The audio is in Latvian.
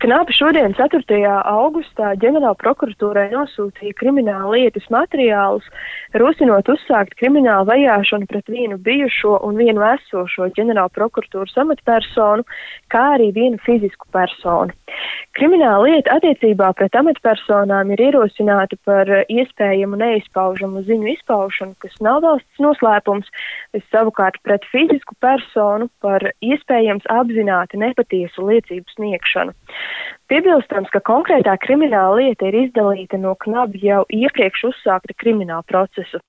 KNAB šodien 4. augustā ģenerālprokuratūrai nosūtīja krimināla lietas materiālus, rosinot uzsākt kriminālu vajāšanu pret vienu bijušo un vienu esošo ģenerālprokuratūras amatpersonu, kā arī vienu fizisku personu. Krimināla lieta attiecībā pret amatpersonām ir ierosināta par iespējamu neizpaužamu ziņu izpaušanu, kas nav valsts noslēpums, savukārt pret fizisku personu par iespējams apzināti nepatiesu liecību sniegšanu. Piebilstams, ka konkrētā krimināla lieta ir izdalīta no KNAB jau iepriekš uzsākta krimināla procesa.